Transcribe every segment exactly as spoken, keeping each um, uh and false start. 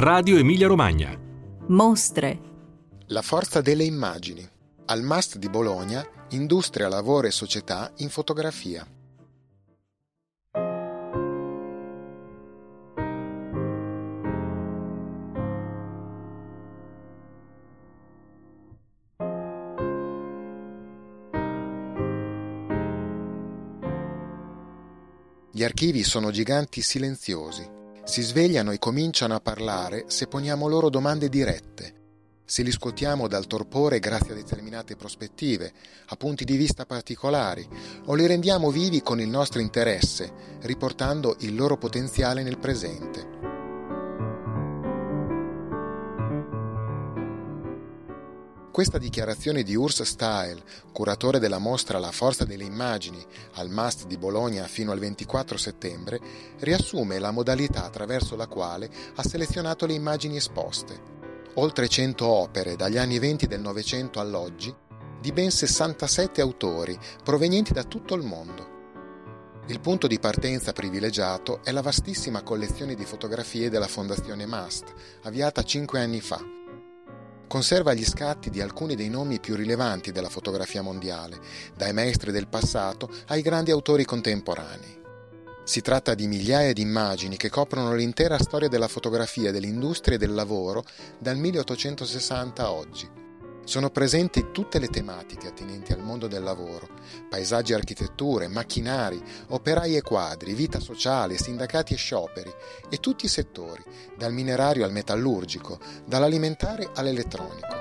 Radio Emilia Romagna. Mostre. La forza delle immagini. Al MAST di Bologna, Industria, Lavoro e Società in fotografia. Gli archivi sono giganti silenziosi. Si svegliano e cominciano a parlare se poniamo loro domande dirette. Se li scuotiamo dal torpore grazie a determinate prospettive, a punti di vista particolari, o li rendiamo vivi con il nostro interesse, riportando il loro potenziale nel presente. Questa dichiarazione di Urs Stael, curatore della mostra La forza delle immagini al MAST di Bologna fino al ventiquattro settembre, riassume la modalità attraverso la quale ha selezionato le immagini esposte. Oltre cento opere dagli anni venti del Novecento all'oggi, di ben sessantasette autori provenienti da tutto il mondo. Il punto di partenza privilegiato è la vastissima collezione di fotografie della Fondazione MAST, avviata cinque anni fa. Conserva gli scatti di alcuni dei nomi più rilevanti della fotografia mondiale, dai maestri del passato ai grandi autori contemporanei. Si tratta di migliaia di immagini che coprono l'intera storia della fotografia, dell'industria e del lavoro dal milleottocentosessanta a oggi. Sono presenti tutte le tematiche attinenti al mondo del lavoro: paesaggi e architetture, macchinari, operai e quadri, vita sociale, sindacati e scioperi, e tutti i settori, dal minerario al metallurgico, dall'alimentare all'elettronico.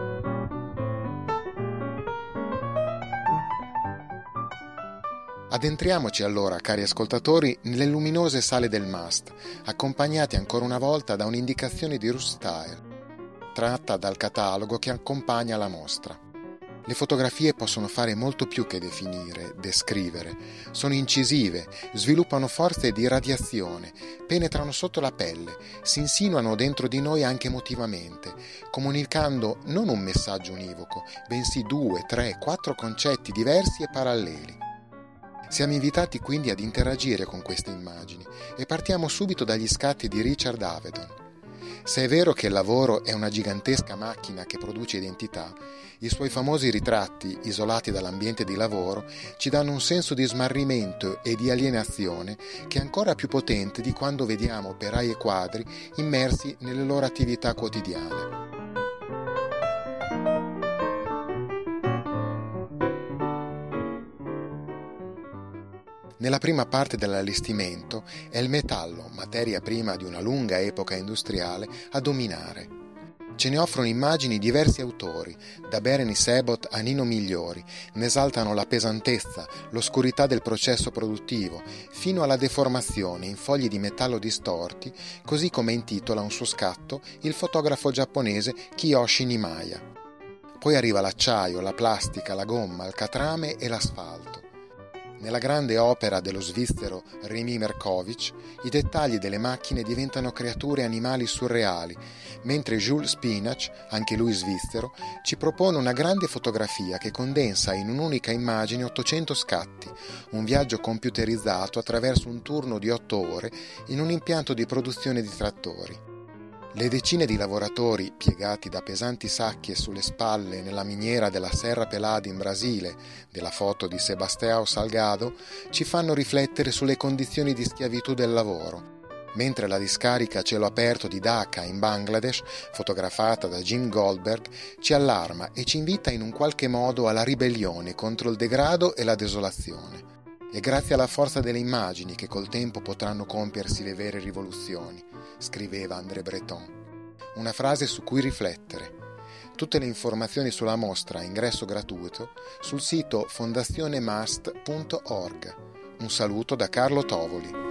Addentriamoci allora, cari ascoltatori, nelle luminose sale del MAST, accompagnati ancora una volta da un'indicazione di Urs Stael, tratta dal catalogo che accompagna la mostra. Le fotografie possono fare molto più che definire, descrivere. Sono incisive, sviluppano forze di radiazione, penetrano sotto la pelle, si insinuano dentro di noi anche emotivamente, comunicando non un messaggio univoco, bensì due, tre, quattro concetti diversi e paralleli. Siamo invitati quindi ad interagire con queste immagini e partiamo subito dagli scatti di Richard Avedon. Se è vero che il lavoro è una gigantesca macchina che produce identità, i suoi famosi ritratti, isolati dall'ambiente di lavoro, ci danno un senso di smarrimento e di alienazione che è ancora più potente di quando vediamo operai e quadri immersi nelle loro attività quotidiane. Nella prima parte dell'allestimento è il metallo, materia prima di una lunga epoca industriale, a dominare. Ce ne offrono immagini diversi autori, da Berenice Abbott a Nino Migliori, ne esaltano la pesantezza, l'oscurità del processo produttivo, fino alla deformazione in fogli di metallo distorti, così come intitola un suo scatto il fotografo giapponese Kiyoshi Nimaya. Poi arriva l'acciaio, la plastica, la gomma, il catrame e l'asfalto. Nella grande opera dello svizzero Remy Merkovich, i dettagli delle macchine diventano creature animali surreali, mentre Jules Spinach, anche lui svizzero, ci propone una grande fotografia che condensa in un'unica immagine ottocento scatti, un viaggio computerizzato attraverso un turno di otto ore in un impianto di produzione di trattori. Le decine di lavoratori, piegati da pesanti sacche sulle spalle nella miniera della Serra Pelada in Brasile, della foto di Sebastião Salgado, ci fanno riflettere sulle condizioni di schiavitù del lavoro, mentre la discarica a cielo aperto di Dhaka in Bangladesh, fotografata da Jim Goldberg, ci allarma e ci invita in un qualche modo alla ribellione contro il degrado e la desolazione. È grazie alla forza delle immagini che col tempo potranno compiersi le vere rivoluzioni, scriveva André Breton. Una frase su cui riflettere. Tutte le informazioni sulla mostra a ingresso gratuito sul sito fondazionemast punto org. Un saluto da Carlo Tovoli.